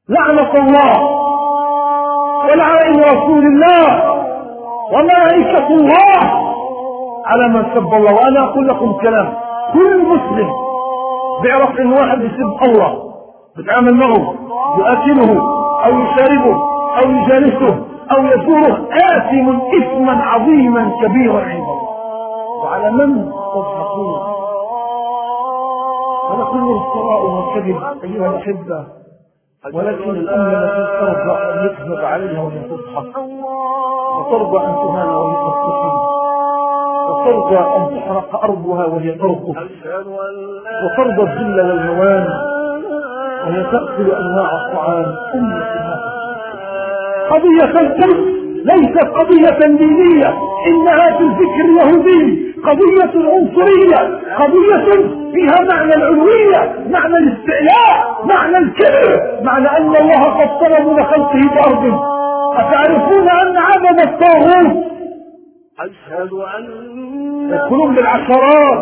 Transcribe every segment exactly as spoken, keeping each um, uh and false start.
لعنة الله ولعن رسول الله وملائكة الله على من سب الله. وأنا أقول لكم كلام، كل مسلم بيعرف إن واحد يسب الله بتعامل معه يؤكله أو يشاربه أو يجالسه أو يزوره آثم إثما عظيما كبيرا عند الله. وعلى من تضحكون؟ هذا كله افتراء وكذب أيها الأحبة، ولكن الأمة التي ترضى أن يكذب عليها وهي تضحك، وترضى أن تهان وهي تستحي، وترضى أن تحرق أرضها وهي ترقص، وترضى الذل والهوان وهي تأكل أنواع الطعام. أمة قضية الكذب ليست قضية دينية، إنها في الفكر اليهودي قضية عنصرية، قضية فيها معنى العلوية، معنى الاستعلاء، معنى الكبر، معنى أن الله قد طلب من خلقه بأرض. أتعرفون أن عدد الطاغوت يكونون بالعشرات؟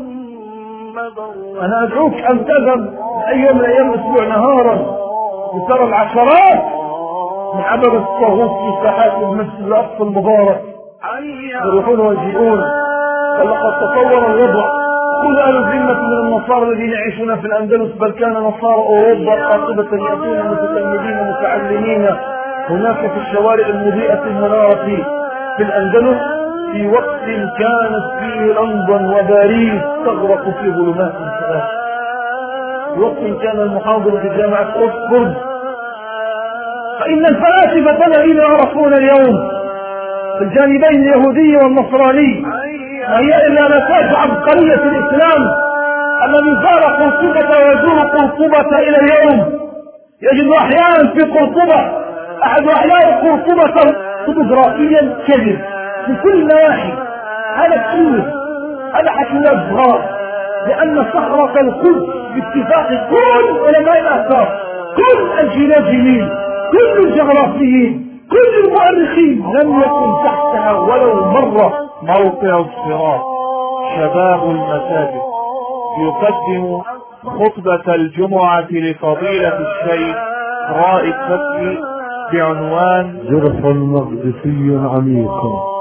أنا أدعوك أن تذهب أي يوم من أيام الأسبوع نهارا لترى العشرات من عدد الطاغوت في ساحات المسجد الأقصى المبارك، يروحون ويجيئون. ولقد تطور الوضع. كل أهل الذمة من النصارى الذين يعيشون في الأندلس، بل كان نصارى أوروبا قاطبة يأتون متسمدين متعلمين هناك في الشوارع المضيئة المنارة في الأندلس في وقت كانت فيه لندن وباريس تغرق في ظلمات ثلاث، في وقت كان المحاضر في جامعة أوكسفورد. فإن الفلاسفة الذين يعرفون اليوم في الجانبين اليهودي والنصراني ما هي إلا نتاج عبقرية الإسلام الذي زار قرطبة ويزور قرطبة إلى اليوم. يجد أحيانا في قرطبة أحد أحياء قرطبة فوتوغرافيا كذب في كل نواحي. هذا كله هذا حكي الأصغار، لأن صخرة القدس باتفاق كل علماء الآثار، كل الجيولوجيين، كل الجغرافيين، كل المؤرخين لم يكن تحتها ولو مرة. موقع الصراط شباب المساجد يقدم خطبة الجمعة لفضيلة الشيخ رائد فتحي بعنوان جرح مقدسي عميق.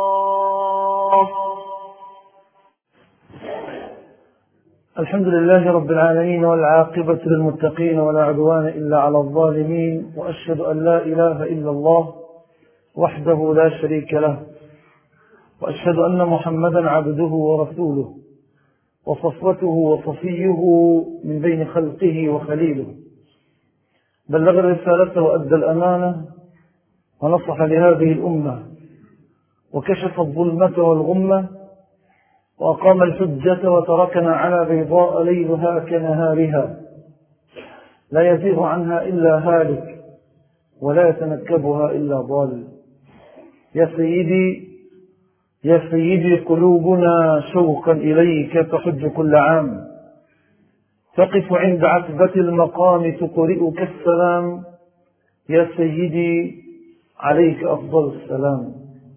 الحمد لله رب العالمين، والعاقبة للمتقين، ولا عدوان إلا على الظالمين، وأشهد أن لا إله إلا الله وحده لا شريك له، وأشهد أن محمدا عبده ورسوله وصفوته وصفيه من بين خلقه وخليله، بلغ الرسالة وأدى الأمانة ونصح لهذه الأمة وكشف الظلمة والغمة وأقام الحجة وتركنا على بيضاء ليلها كنهارها لا يزيغ عنها إلا هالك ولا يتنكبها إلا ضال. يا سيدي يا سيدي قلوبنا شوقا إليك تحج كل عام، تقف عند عتبة المقام تقرئك السلام. يا سيدي عليك أفضل السلام.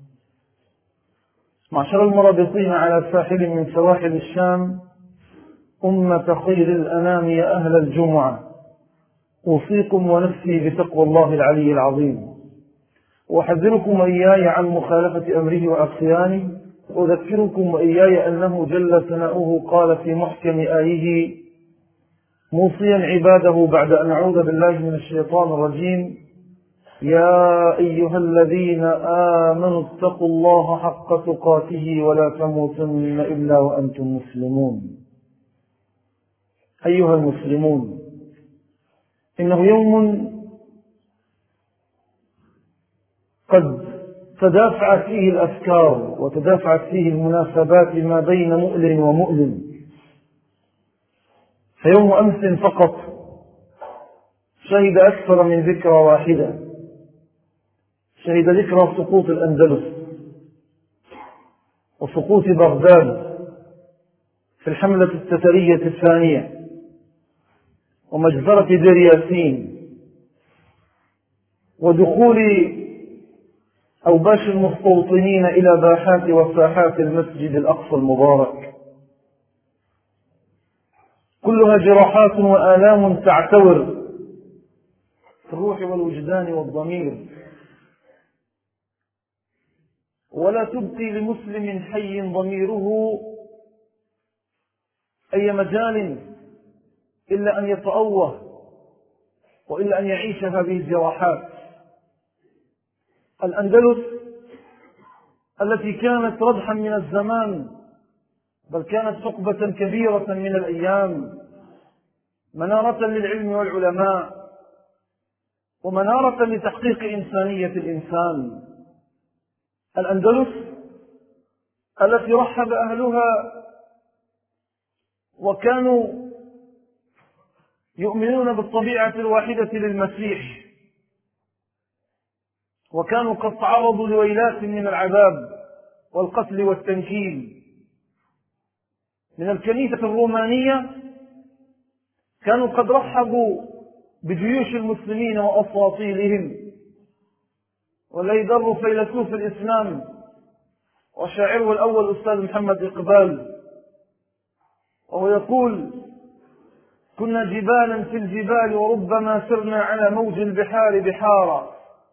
معشر المرابطين على ساحل من سواحل الشام، أمة خير الأنام يا أهل الجمعة، أوصيكم ونفسي بتقوى الله العلي العظيم، وأحذركم وإياي عن مخالفة أمره وعصيانه، وأذكركم وإياي أنه جل ثناؤه قال في محكم آيه موصيا عباده بعد أن أعوذ بالله من الشيطان الرجيم: يا أيها الذين آمنوا اتقوا الله حق تقاته ولا تموتن إلا وأنتم مسلمون. أيها المسلمون، إنه يوم قد تدافعت فيه الأفكار وتدافعت فيه المناسبات ما بين مؤلم ومؤلم. فيوم أمس فقط شهد أكثر من ذكرى واحدة، شهد ذكرى سقوط الأندلس وسقوط بغداد في الحملة التترية الثانية ومجزرة دير ياسين ودخول أوباش المستوطنين إلى باحات وساحات المسجد الأقصى المبارك. كلها جراحات وآلام تعتور الروح والوجدان والضمير، ولا تبقي لمسلم حي ضميره أي مجال إلا أن يتأوه وإلا أن يعيش هذه الجراحات. الأندلس التي كانت ردحا من الزمان، بل كانت حقبة كبيرة من الأيام، منارة للعلم والعلماء ومنارة لتحقيق إنسانية الإنسان. الأندلس التي رحب أهلها وكانوا يؤمنون بالطبيعة الواحدة للمسيح، وكانوا قد تعرضوا لويلات من العذاب والقتل والتنكيل من الكنيسة الرومانية. كانوا قد رحبوا بجيوش المسلمين وأساطيلهم، والذي در فيلسوف الإسلام وشاعره الأول أستاذ محمد إقبال، وهو يقول: كنا جبالا في الجبال وربما سرنا على موج البحار بحارا.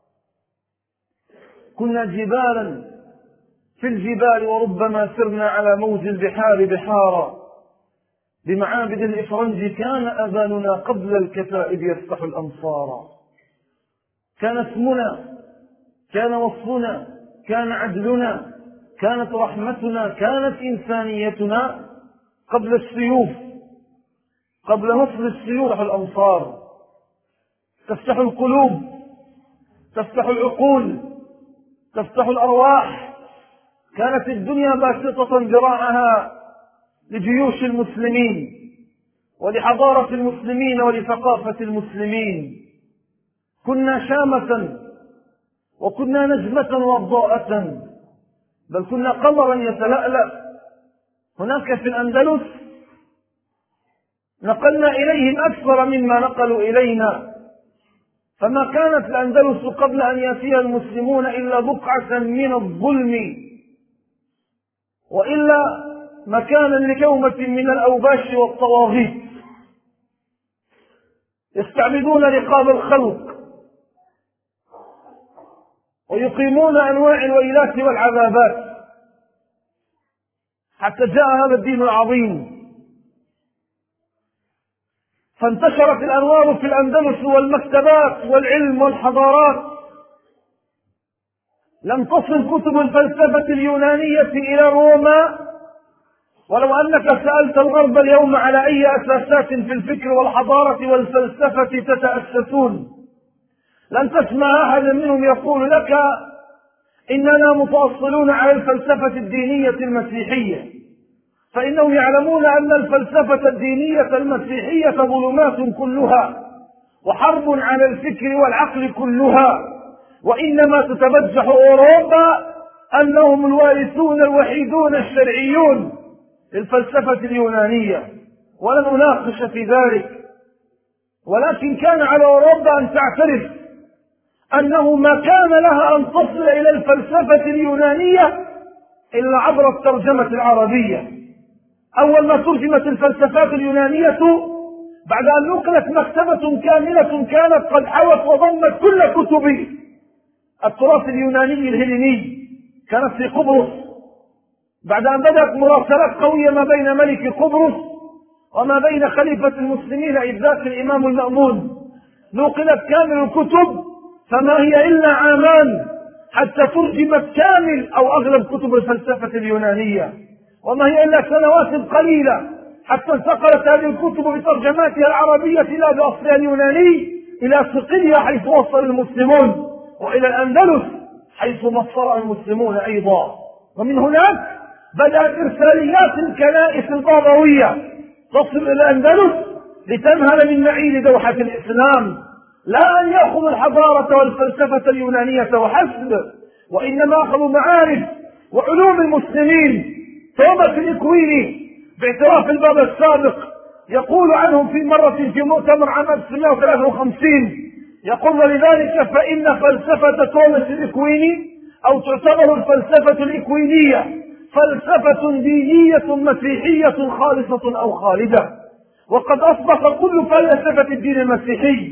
كنا جبالا في الجبال وربما سرنا على موج البحار بحارا. بمعابد الإفرنج كان أذاننا قبل الكتائب يفتح الأمصار. كان اسمنا، كان وصفنا، كان عدلنا، كانت رحمتنا، كانت إنسانيتنا قبل السيوف، قبل نصر السيوف الأمصار. تفتح القلوب، تفتح العقول، تفتح الأرواح. كانت الدنيا باسطة ذراعها لجيوش المسلمين ولحضارة المسلمين ولثقافة المسلمين. كنا شامة وكنا نجمة وضاءة، بل كنا قمرا يتلألأ. هناك في الأندلس نقلنا إليهم أكثر مما نقلوا إلينا، فما كانت الأندلس قبل أن يأتيها المسلمون إلا بقعة من الظلم، وإلا مكانا لكومة من الأوباش والطواغيت يستعبدون رقاب الخلق ويقيمون أنواع الويلات والعذابات، حتى جاء هذا الدين العظيم فانتشرت الأنوار في الأندلس والمكتبات والعلم والحضارات. لم تصل كتب الفلسفة اليونانية إلى روما، ولو أنك سألت الغرب اليوم على أي أساسات في الفكر والحضارة والفلسفة تتأسسون، لن تسمع أحدا منهم يقول لك إننا متأصلون على الفلسفة الدينية المسيحية، فإنهم يعلمون أن الفلسفة الدينية المسيحية ظلمات كلها وحرب على الفكر والعقل كلها، وإنما تتبجح أوروبا أنهم الوارثون الوحيدون الشرعيون للفلسفة اليونانية. ولن أناقش في ذلك، ولكن كان على أوروبا أن تعترف أنه ما كان لها أن تصل إلى الفلسفة اليونانية إلا عبر الترجمة العربية. أول ما ترجمت الفلسفات اليونانية بعد أن نقلت مكتبة كاملة كانت قد حوت وضمت كل كتب التراث اليوناني الهليني، كانت في قبرص، بعد أن بدأت مراسلات قوية ما بين ملك قبرص وما بين خليفة المسلمين إذ ذاك الإمام المأمون، نقلت كامل الكتب، فما هي إلا عامان حتى ترجمت كامل أو أغلب كتب الفلسفة اليونانية، وما هي إلا سنوات قليلة حتى انتقلت هذه الكتب بترجماتها العربية لا بأصلها اليوناني إلى صقلية حيث وصل المسلمون، وإلى الأندلس حيث مصر المسلمون أيضا. ومن هناك بدأت إرساليات الكنائس البابوية تصل إلى الأندلس لتنهل من معين دوحة الإسلام، لا أن يأخذوا الحضارة والفلسفة اليونانية وحسب، وإنما أخذوا معارف وعلوم المسلمين. توماس الإكويني باعتراف البابا السابق يقول عنهم في مرة في مؤتمر عام ألف وتسعمائة وثلاثة وخمسين، يقول: ولذلك فإن فلسفة توماس الإكويني أو تعتبر الفلسفة الإكوينية فلسفة دينية مسيحية خالصة أو خالدة. وقد أصبح كل فلسفة الدين المسيحي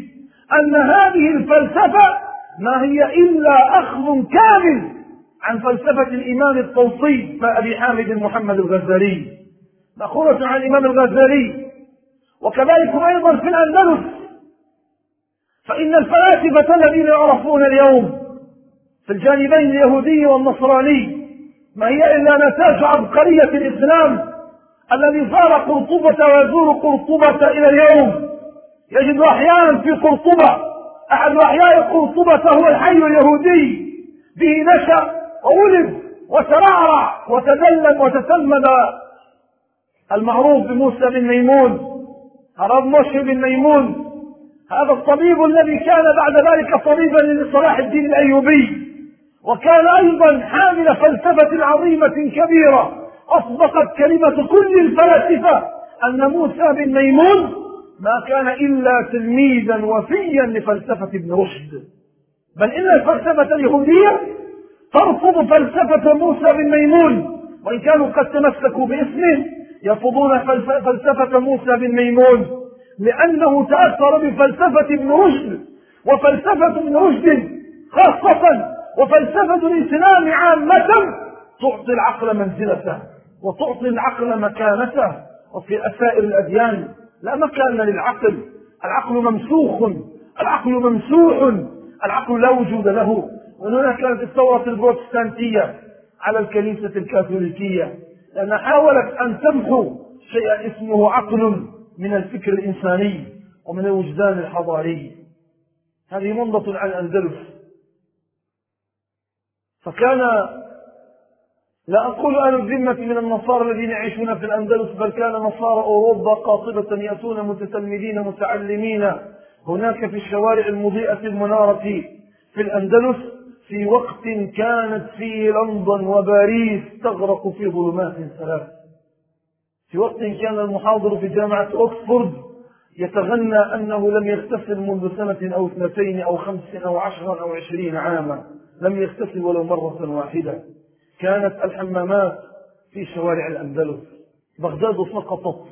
أن هذه الفلسفة ما هي إلا أخذ كامل عن فلسفة الإمام الطوسي أبي حامد محمد الغزالي، مأخوذة عن الإمام الغزالي. وكذلك أيضا في الأندلس، فإن الفلاسفة الذين يعرفون اليوم في الجانبين اليهودي والنصراني ما هي إلا نتاج عبقرية الإسلام الذي زار قرطبة ويزور قرطبة إلى اليوم. يجد أحيانا في قرطبة أحد أحياء قرطبة هو الحي اليهودي، به نشأ وولد وترعرع وتدلل وتسمد المعروف بموسى بن ميمون، هرب موسى بن ميمون، هذا الطبيب الذي كان بعد ذلك طبيبا لصلاح الدين الأيوبي، وكان أيضا حامل فلسفة عظيمة كبيرة أصدقت كلمة كل الفلاسفة أن موسى بن ميمون ما كان إلا تلميذا وفيا لفلسفة ابن رشد، بل إن الفلسفة اليهودية ترفض فلسفة موسى بن ميمون، وإن كانوا قد تمسكوا باسمه يرفضون فلسفة موسى بن ميمون لأنه تأثر بفلسفة ابن رشد، وفلسفة ابن رشد خاصة وفلسفة الإسلام عامة تعطي العقل منزلته وتعطي العقل مكانته، وفي سائر الأديان لا مكان للعقل، العقل ممسوخ، العقل ممسوح، العقل لا وجود له. وهنا كانت الثورة البروتستانتية على الكنيسة الكاثوليكية لأنها حاولت أن تمحو شيئا اسمه عقل من الفكر الإنساني ومن الوجدان الحضاري. هذه منضة عن الأندلس. فكان، لا أقول أهل الذمة من النصارى الذين يعيشون في الأندلس، بل كان نصارى أوروبا قاطبة يأتون متتلمذين متعلمين هناك في الشوارع المضيئة المنارة في الأندلس في وقت كانت فيه لندن وباريس تغرق في ظلمات ثلاث، في وقت كان المحاضر في جامعة أكسفورد يتغنى أنه لم يغتسل منذ سنة أو اثنتين أو خمس أو عشرا أو عشرين عاما، لم يغتسل ولو مرة واحدة. كانت الحمامات في شوارع الأندلس. بغداد سقطت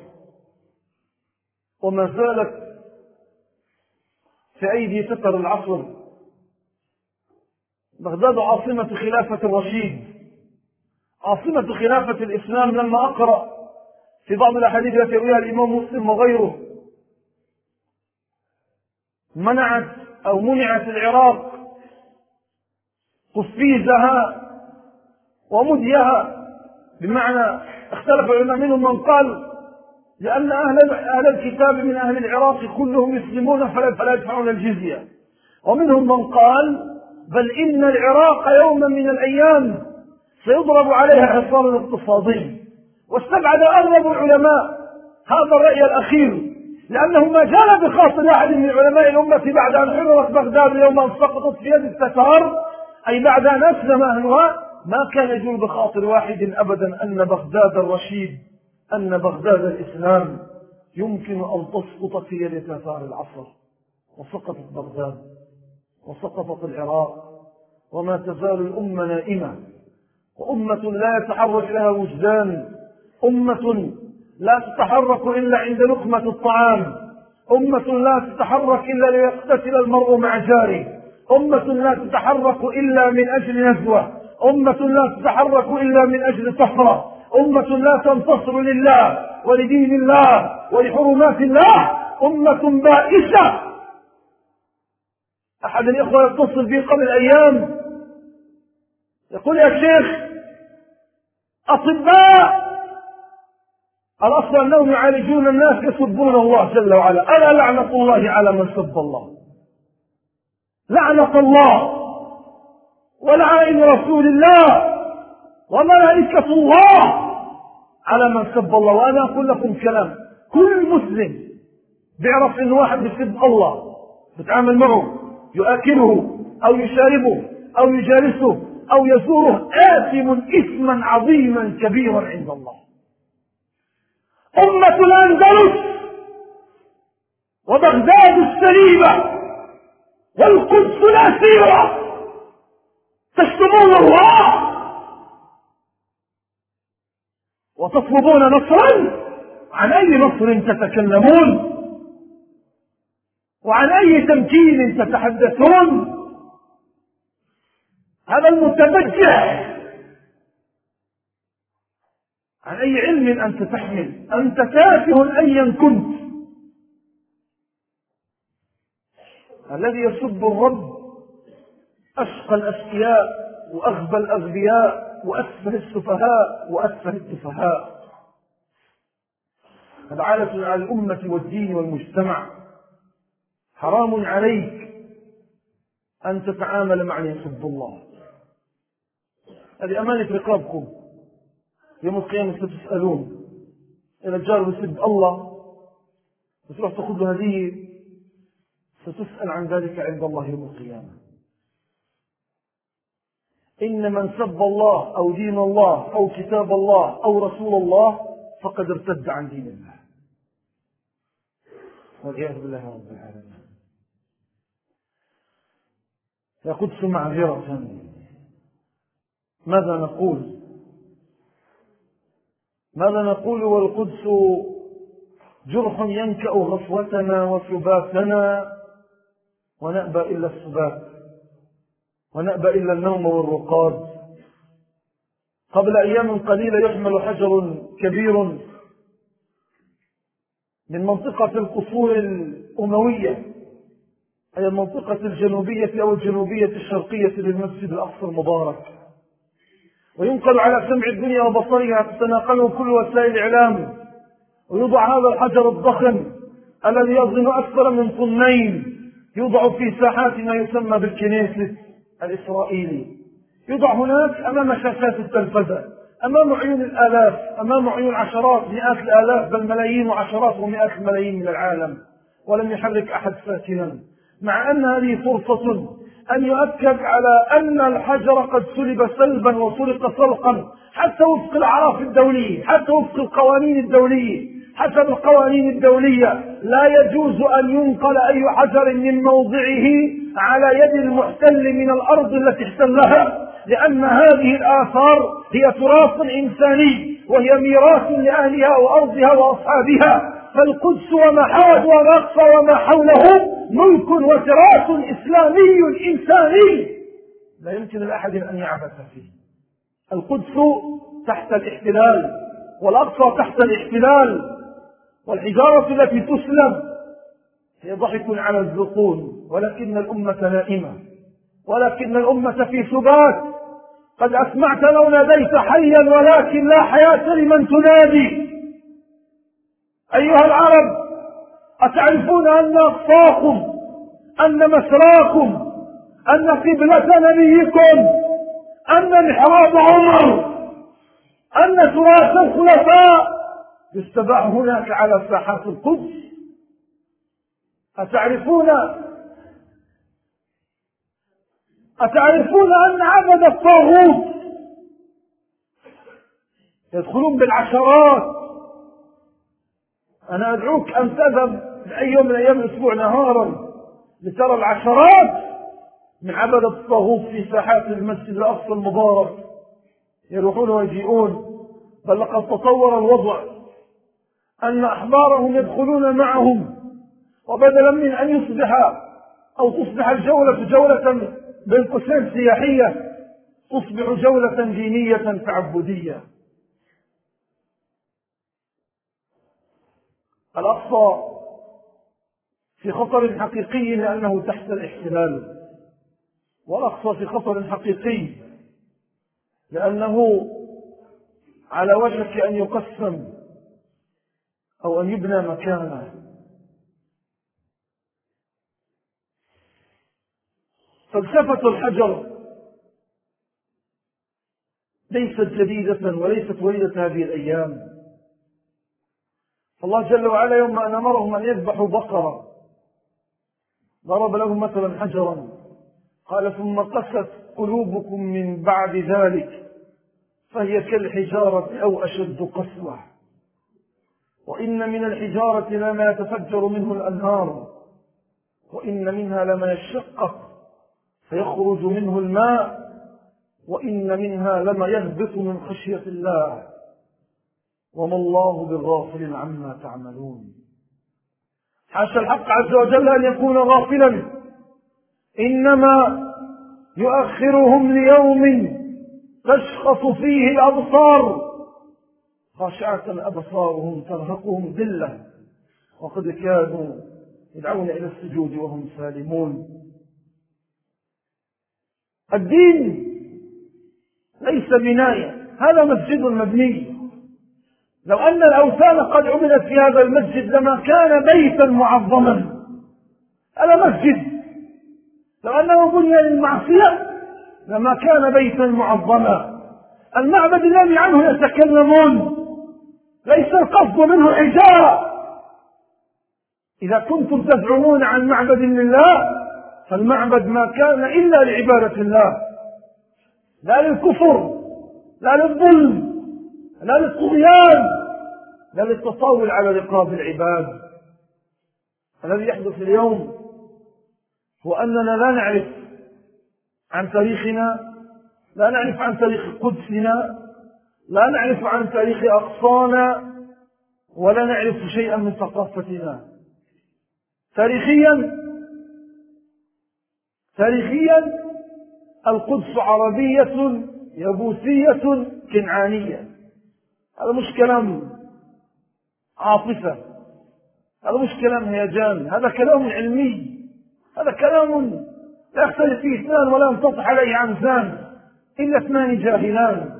وما زالت في أيدي تتر العصر. بغداد عاصمة خلافة الرشيد، عاصمة خلافة الإسلام. لما أقرأ في بعض الأحاديث التي يرويها الإمام مسلم وغيره منعت أو منعت العراق قفيزها ومديها، بمعنى اختلف العلماء، منهم من قال لأن أهل, أهل الكتاب من أهل العراق كلهم يسلمون فلا, فلا يدفعون الجزية، ومنهم من قال بل إن العراق يوما من الأيام سيضرب عليها حصار اقتصادي. واستبعد أغلب العلماء هذا الرأي الأخير، لأنه ما جال بخاطر أحد من علماء الأمة بعد أن حررت بغداد يوم أن سقطت في يد التتار، أي بعد أن أسلم أهلها، ما كان يجول بخاطر واحد أبدا أن بغداد الرشيد، أن بغداد الإسلام يمكن أن تسقط في يد تتار العصر. وسقطت بغداد وسقطت العراق، وما تزال الأمة نائمة، وأمة لا يتحرك لها وجدان، أمة لا تتحرك إلا عند لقمة الطعام، أمة لا تتحرك إلا ليقتتل المرء مع جاره، أمة لا تتحرك إلا من أجل نزوة، أمة لا تتحرك إلا من أجل صخرة، أمة لا تنتصر لله ولدين الله ولحرمات الله، أمة بائسة. أحد الإخوة يتصل بي قبل أيام يقول يا شيخ أطباء الأصل أنهم يعالجون الناس يسبون الله جل وعلا، ألا لعنة الله على من سب الله، لعنة الله ولعائن رسول الله وملائكة الله على من سب الله. وأنا أقول لكم كلام، كل مسلم بيعرف إن واحد بيسب الله بتعامل معه يؤكله أو يشاربه أو يجالسه أو يزوره آثم إثما عظيما كبيرا عند الله. أمة الأندلس وبغداد السليمة والقدس الأسيرة تشتمون الله وتطلبون نصرا. عن أي نصر تتكلمون؟ وعن أي تمكين تتحدثون؟ هذا المتبجح عن أي علم أنت تحمل؟ أنت تافه أيا كنت. الذي يسب الرب أشقى الأشقياء وأغبى الأغبياء وأسفه السفهاء وأسفه التفهاء. هذا عالة على الأمة والدين والمجتمع. حرام عليك أن تتعامل مع من يسب الله. هذه أمانة رقابكم، يوم القيامة ستسألون. إذا الجار يسب الله وتروح تأخذ له هدية ستسأل عن ذلك عند الله يوم القيامة. إن من سب الله أو دين الله أو كتاب الله أو رسول الله فقد ارتد عن دين الله والعياذ بالله رب العالمين. يا قدس معذرة، ماذا نقول؟ ماذا نقول والقدس جرح ينكأ غفوتنا وسباتنا، ونأبى إلا السبات ونأبى إلا النوم والرقاد. قبل أيام قليلة يحمل حجر كبير من منطقة القصور الأموية، أي المنطقة الجنوبية أو الجنوبية الشرقية للمسجد الأقصى المبارك، وينقل على سمع الدنيا وبصرها، تتناقله كل وسائل الإعلام، ويوضع هذا الحجر الضخم الذي يظن أكثر من طنين، يوضع في ساحات ما يسمى بالكنيست الإسرائيلي. يوضع هناك أمام شاشات التلفزة، أمام عيون الآلاف، أمام عيون عشرات مئات الآلاف بل ملايين وعشرات ومئات الملايين من العالم، ولم يحرك أحد ساكنا، مع أن هذه فرصة أن يؤكد على أن الحجر قد سلب سلبا وسرق سرقا حتى وفق الأعراف الدولية، حتى وفق القوانين الدولية. حسب القوانين الدولية لا يجوز أن ينقل أي حجر من موضعه على يد المحتل من الأرض التي احتلها، لأن هذه الآثار هي تراث إنساني وهي ميراث لأهلها وأرضها وأصحابها. فالقدس وما حوت والأقصى وما حوله ملك وتراث إسلامي إنساني لا يمكن لأحد أن يعبث فيه. القدس تحت الاحتلال والأقصى تحت الاحتلال، والحجارة التي تسلب هي ضحك على الذقون، ولكن الأمة نائمة، ولكن الأمة في سبات. قد أسمعت لو ناديت حيا ولكن لا حياة لمن تنادي. أيها العرب، أتعرفون أن أقصاكم، أن مسراكم، أن قبلة نبيكم، أن محراب عمر، أن تراث الخلفاء يستباح هناك على ساحات القدس؟ أتعرفون أتعرفون أن عبد الطاغوت يدخلون بالعشرات؟ أنا أدعوك أن تذهب لأي يوم من أيام الأسبوع نهارا لترى العشرات من عبد الطاغوت في ساحات المسجد الأقصى المبارك، يروحون ويجيئون. بل لقد تطور الوضع أن أحبارهم يدخلون معهم، وبدلا من أن يصبح أو تصبح الجولة جولة بين قوسين سياحية، تصبح جولة دينية تعبدية. الأقصى في خطر حقيقي لأنه تحت الاحتلال، والأقصى في خطر حقيقي لأنه على وشك أن يقسم أو أن يبنى مكانه. فلسفة الحجر ليست جديدة وليست وليدة هذه الأيام. الله جل وعلا يوم أن أمرهم أن يذبحوا بقرة ضرب لهم مثلا حجرا، قال ثم قست قلوبكم من بعد ذلك فهي كالحجارة أو أشد قسوة، وإن من الحجارة لما يتفجر منه الأنهار، وإن منها لما يشقق فيخرج منه الماء، وإن منها لما يهبط من خشية الله، وما الله بالغافل عما تعملون. حاشا الحق عز وجل أن يكون غافلا، إنما يؤخرهم ليوم تشخص فيه الأبصار خاشعة أبصارهم ترهقهم ذلة وقد كانوا يدعون إلى السجود وهم سالمون. الدين ليس بناية، هذا مسجد مبني. لو أن الأوثان قد عملت في هذا المسجد لما كان بيتا معظما. هذا مسجد، لو أنه بني للمعصية لما كان بيتا معظما. المعبد الذي عنه يتكلمون ليس القصد منه حجارة. إذا كنتم تزعمون عن معبد لله فالمعبد ما كان إلا لعبادة الله، لا للكفر، لا للظلم، لا للطغيان، لا للتطاول على رقاب العباد. الذي يحدث اليوم هو أننا لا نعرف عن تاريخنا، لا نعرف عن تاريخ قدسنا، لا نعرف عن تاريخ أقصانا، ولا نعرف شيئا من ثقافتنا. تاريخيا تاريخيا القدس عربية يبوسية كنعانية. هذا مش كلام عاطفة، هذا مش كلام هيجان، هذا كلام علمي، هذا كلام لا يختلف فيه اثنان ولا ينطبق عليه عنزان إلا اثنان جاهلان.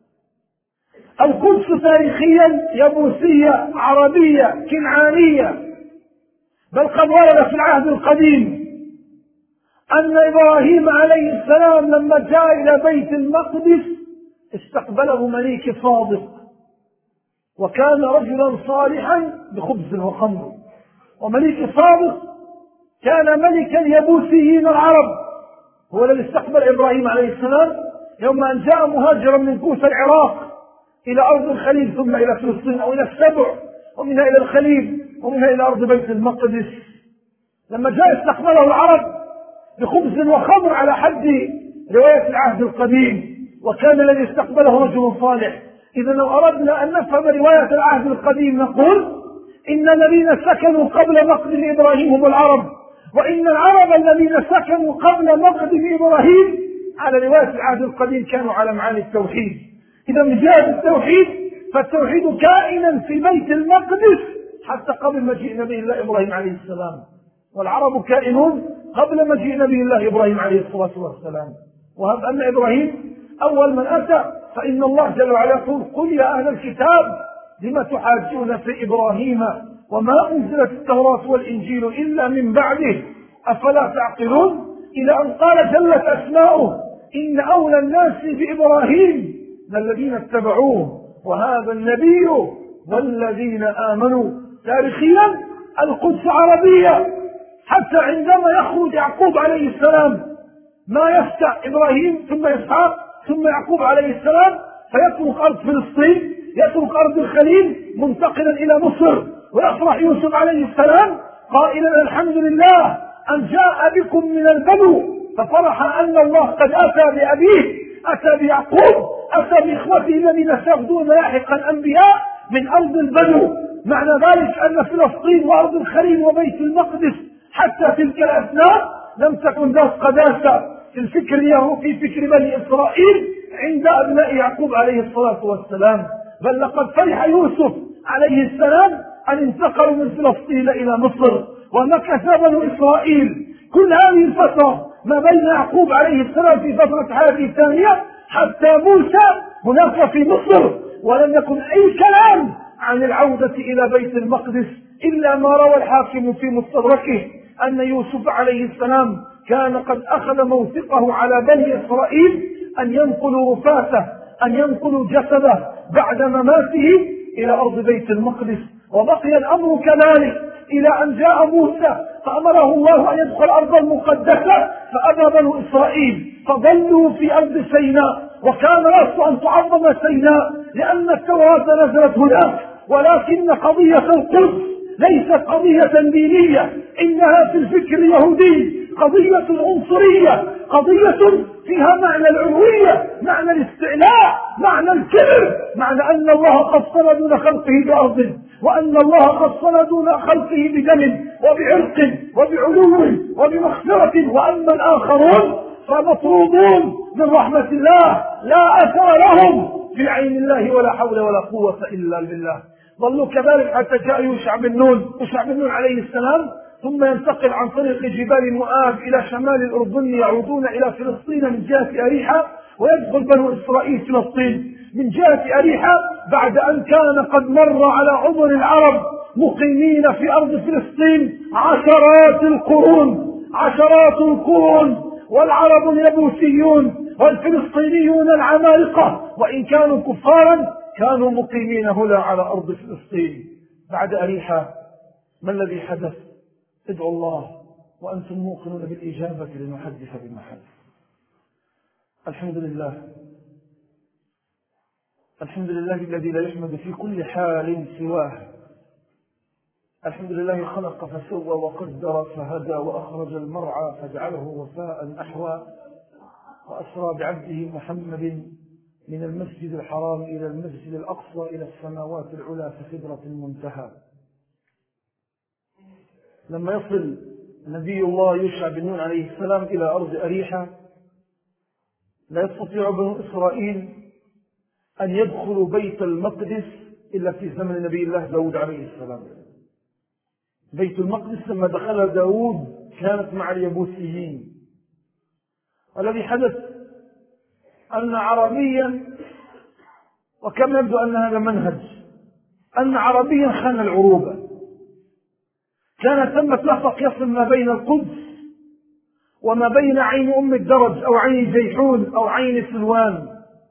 القدس تاريخيا يبوسية عربية كنعانية، بل قد ورد في العهد القديم أن إبراهيم عليه السلام لما جاء إلى بيت المقدس استقبله مليك صادق، وكان رجلا صالحا بخبز وخمر. ومليك صادق كان ملكا يبوسيين العرب، هو الذي استقبل إبراهيم عليه السلام يوم أن جاء مهاجرا من كوس العراق إلى أرض الخليل ثم إلى فلسطين أو إلى السبع ومنها إلى الخليل ومنها إلى أرض بيت المقدس. لما جاء استقبله العرب بخبز وخمر على حد رواية العهد القديم، وكان الذي استقبله رجل صالح. إذا لو أردنا أن نفهم رواية العهد القديم نقول إن الذين سكنوا قبل مقدم إبراهيم هم العرب، وإن العرب الذين سكنوا قبل مقدم إبراهيم على رواية العهد القديم كانوا على معاني التوحيد. إذا من جهة التوحيد فالتوحيد كائنا في بيت المقدس حتى قبل مجيء نبي الله إبراهيم عليه السلام، والعرب كائنون قبل مجيء نبي الله إبراهيم عليه الصلاة والسلام. وهب أن إبراهيم أول من أتى، فإن الله جل وعلا يقول قل يا أهل الكتاب لم تحاجون في إبراهيم وما أنزلت التوراة والإنجيل إلا من بعده أفلا تعقلون، إلى أن قال جلت أسماؤه إن أولى الناس بإبراهيم الذين اتبعوه وهذا النبي والذين آمنوا. تاريخيا القدس عربية، حتى عندما يخرج يعقوب عليه السلام ما يفتح إبراهيم ثم إسحاق ثم يعقوب عليه السلام فيترك أرض فلسطين، يترك أرض الخليل منتقلا إلى مصر، ويفرح يوسف عليه السلام قائلا الحمد لله أن جاء بكم من البدو، ففرح أن الله قد أتى بأبيه، أتى بيعقوب، أتى بإخوته الذين سيغدون لاحقا أنبياء من أرض البدو. معنى ذلك أن فلسطين وأرض الخليل وبيت المقدس حتى تلك الأثناء لم تكن ذات قداسة في الفكر اليهودي في فكر بني إسرائيل عند أبناء يعقوب عليه الصلاة والسلام، بل لقد فرح يوسف عليه السلام أن انتقلوا من فلسطين إلى مصر، ومكث بنو إسرائيل كل هذه الفترة ما بين يعقوب عليه السلام في فترة حياته الثانية حتى موسى هناك في مصر، ولم يكن أي كلام عن العودة إلى بيت المقدس إلا ما روى الحاكم في مستدركه أن يوسف عليه السلام كان قد أخذ موثقه على بني إسرائيل أن ينقلوا رفاته، أن ينقلوا جسده بعد مماته إلى أرض بيت المقدس. وبقي الأمر كذلك إلى أن جاء موسى فأمره الله أن يدخل الأرض المقدسة، فأبى بنو إسرائيل فظلوا في أرض سيناء، وكان الأصل أن تعظم سيناء لأن التوراة نزلت هناك، ولكن قضية القدس ليست قضية دينية، إنها في الفكر اليهودي قضية عنصرية، قضية فيها معنى العلوية، معنى الاستعلاء، معنى الكبر، معنى أن الله قد صنع دون خلقه بأرض، وأن الله قد صنع دون خلقه بدم، وبعرق وبعلو وبمغفرة، وأما الآخرون فمطرودون من رحمة الله لا أثر لهم في عين الله ولا حول ولا قوة إلا بالله. ظلوا كذلك حتى جاء يوشع بن نون يوشع بن نون عليه السلام، ثم ينتقل عن طريق جبال مؤاب إلى شمال الأردن، يعودون إلى فلسطين من جهة أريحة، ويدخل بنو إسرائيل فلسطين من جهة أريحة بعد أن كان قد مر على عمر العرب مقيمين في أرض فلسطين عشرات القرون عشرات القرون والعرب اليبوسيون والفلسطينيون العمالقة وإن كانوا كفارا كانوا مقيمين هنا على أرض فلسطين. بعد أريحة ما الذي حدث؟ ادعوا الله وأنتم موقنون بالإجابة لنحدث بما حدث. الحمد لله الحمد لله الذي لا يحمد في كل حال سواه. الحمد لله خلق فسوى وقدر فهدى وأخرج المرعى فجعله وفاء أحوى، وأسرى بعبده محمد من المسجد الحرام إلى المسجد الأقصى إلى السماوات العلى في سدرة المنتهى. لما يصل نبي الله يوشع بن نون عليه السلام إلى أرض أريحة لا يستطيع بنو إسرائيل أن يدخلوا بيت المقدس إلا في زمن نبي الله داود عليه السلام. بيت المقدس لما دخل داود كانت مع اليبوسيين. والذي حدث أن عربيا، وكما يبدو أن هذا منهج، أن عربيا خان العروبة. كان ثمة نفق يصل ما بين القدس وما بين عين أم الدرج أو عين جيحون أو عين سلوان،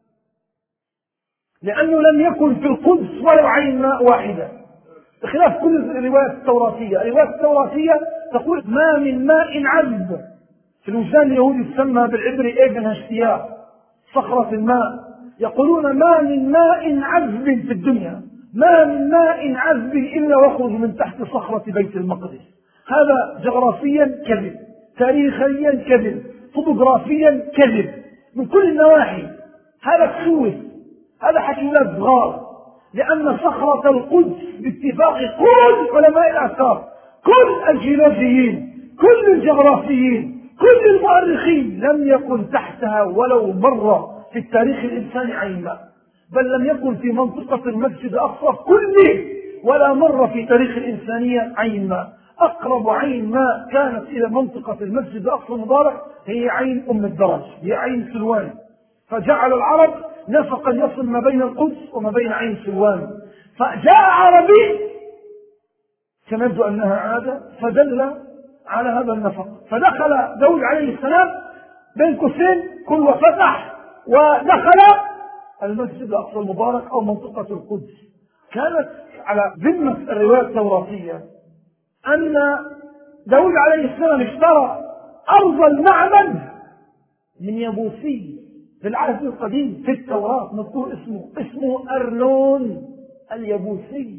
لأنه لم يكن في القدس ولو عين ماء واحدة، بخلاف كل الروايات التوراتية. الروايات التوراتية تقول ما من ماء عذب، في الوجدان اليهودي تسمى بالعبري إيفن هشتيا صخرة الماء، يقولون ما من ماء عذب في الدنيا، ما من ماء عذب إلا وخرج من تحت صخرة بيت المقدس. هذا جغرافيا كذب، تاريخيا كذب، طبوغرافيا كذب، من كل النواحي هذا كسوس، هذا حكي ولاد صغار. لأن صخرة القدس باتفاق كل علماء الآثار، كل الجيولوجيين، كل الجغرافيين، كل المؤرخين، لم يكن تحتها ولو مرة في التاريخ الإنساني عين ماء، بل لم يكن في منطقة المسجد الأقصى كله ولا مرة في تاريخ الإنسانية عين ماء. أقرب عين ماء كانت إلى منطقة المسجد الأقصى المبارك هي عين أم الدرج، هي عين سلوان. فجعل العرب نفقا يصل ما بين القدس وما بين عين سلوان. فجاء عربي كما يبدو أنها عادة فدل على هذا النفق، فدخل داود عليه السلام بين قوسين كل وفتح ودخل المسجد الأقصى المبارك أو منطقة القدس. كانت على ذمة الرواية التوراتية أن داود عليه السلام اشترى أرض المعبد من يبوسي في العهد القديم، في التوراة مذكور اسمه اسمه أرنون اليبوسي.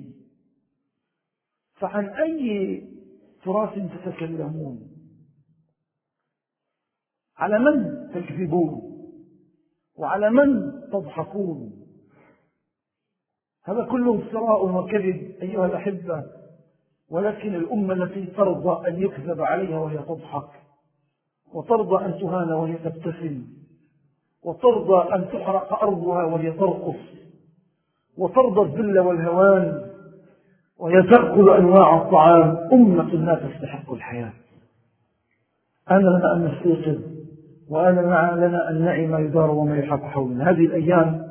فعن أي تراث تتكلمون؟ على من تكذبون؟ وعلى من تضحكون؟ هذا كله افتراء وكذب أيها الأحبة، ولكن الأمة التي ترضى أن يكذب عليها وهي تضحك، وترضى أن تهان وهي تبتسم، وترضى أن تحرق أرضها وهي ترقص، وترضى الذل والهوان وهي تأكل أنواع الطعام، أمة لا تستحق الحياة. أنا لنا أن نستيقظ، وأنا لنا أن نعي ما يدار وما يحاق حولنا. هذه الأيام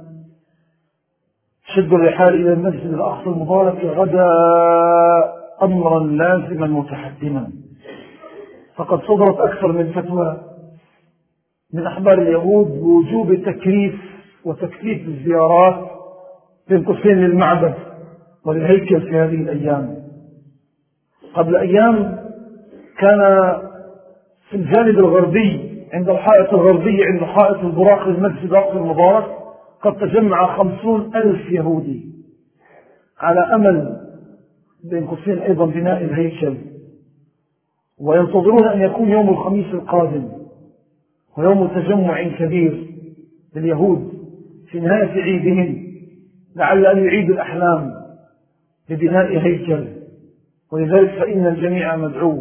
شد الرحال إلى المسجد الأقصى المبارك غدا أمرا لازما متحتما، فقد صدرت أكثر من فتوى من أحبار اليهود بوجوب تكريف وتكثيف الزيارات بين قوسين للمعبد وللهيكل في هذه الأيام. قبل أيام كان في الجانب الغربي عند الحائط الغربي عند حائط البراق للمسجد الأقصى المبارك قد تجمع خمسون ألف يهودي على أمل بين قوسين أيضا بناء الهيكل، وينتظرون أن يكون يوم الخميس القادم ويوم تجمع كبير لليهود في نهاية عيدهم، لعل أن يعيدوا الأحلام لبناء هيكل ولذلك فإن الجميع مدعو،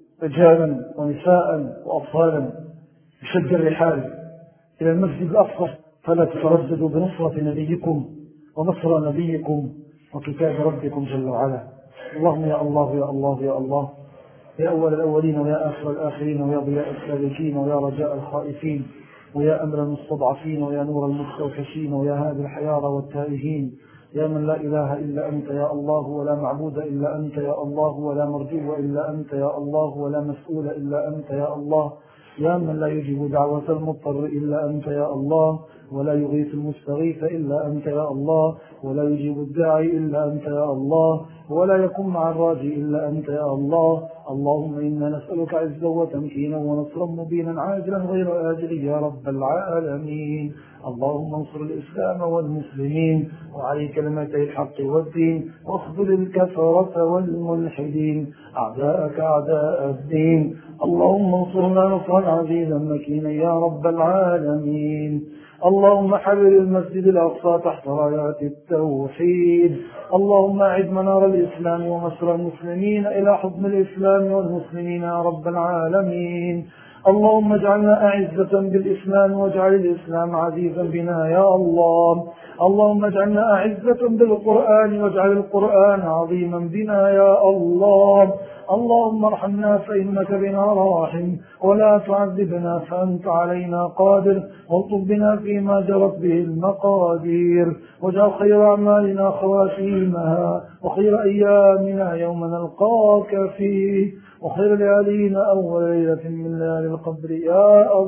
رجالا ونساء وأطفالا، بشد الرحال إلى المسجد الأقصى، فلا تترددوا بنصرة نبيكم ونصر نبيكم وكتاب ربكم جل وعلا. اللهم يا الله يا الله يا الله، يا أول الأولين ويا آخر الآخرين، ويا ضياء السالكين، ويا رجاء الخائفين، ويا أمر المستضعفين، ويا نور المستوحشين، ويا هادي الحيارى والتائهين، يا من لا إله إلا أنت يا الله، ولا معبود إلا أنت يا الله، ولا مرجو إلا أنت يا الله، ولا مسؤول إلا أنت يا الله، يا من لا يجيب دعوة المضطر إلا أنت يا الله، ولا يغيث المستغيث إلا أنت يا الله، ولا يجيب الداعي إلا أنت يا الله، ولا يكون مع الراجي إلا أنت يا الله. اللهم إنا نسألك عزا وتمكينا ونصرا مبينا عاجلا غير آجل يا رب العالمين. اللهم انصر الإسلام والمسلمين وعلي كلمتي الحق والدين، واخذل الكفرة والملحدين أعداءك أعداء الدين. اللهم انصرنا نصرا عزيزا مكينا يا رب العالمين. اللهم حرر المسجد الأقصى تحت رايات التوحيد. اللهم أعد منار الإسلام ومسر المسلمين إلى حضن الإسلام والمسلمين يا رب العالمين. اللهم اجعلنا أعزة بالإسلام واجعل الإسلام عزيزا بنا يا الله. اللهم اجعلنا أعزة بالقرآن واجعل القرآن عظيما بنا يا الله. اللهم ارحمنا فإنك بنا راحم، ولا تعذبنا فأنت علينا قادر، والطب بنا فيما جرت به المقادير، واجعل خير أعمالنا خواتيمها، وخير أيامنا يوم نلقاك فيه، وخير ليالينا أول ليلة من ليالي القدر يا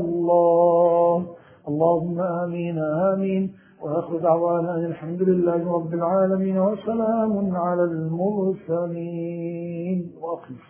الله. اللهم آمين آمين. وآخر دعوانا الحمد لله رب العالمين، وسلام على المرسلين. وأخير